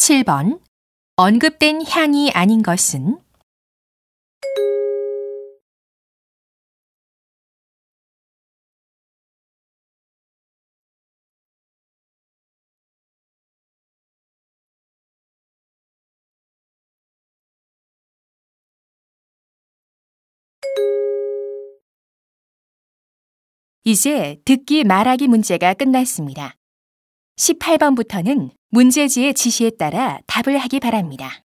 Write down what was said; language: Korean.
17번. 언급된 향이 아닌 것은? 이제 듣기 말하기 문제가 끝났습니다. 18번부터는 문제지의 지시에 따라 답을 하기 바랍니다.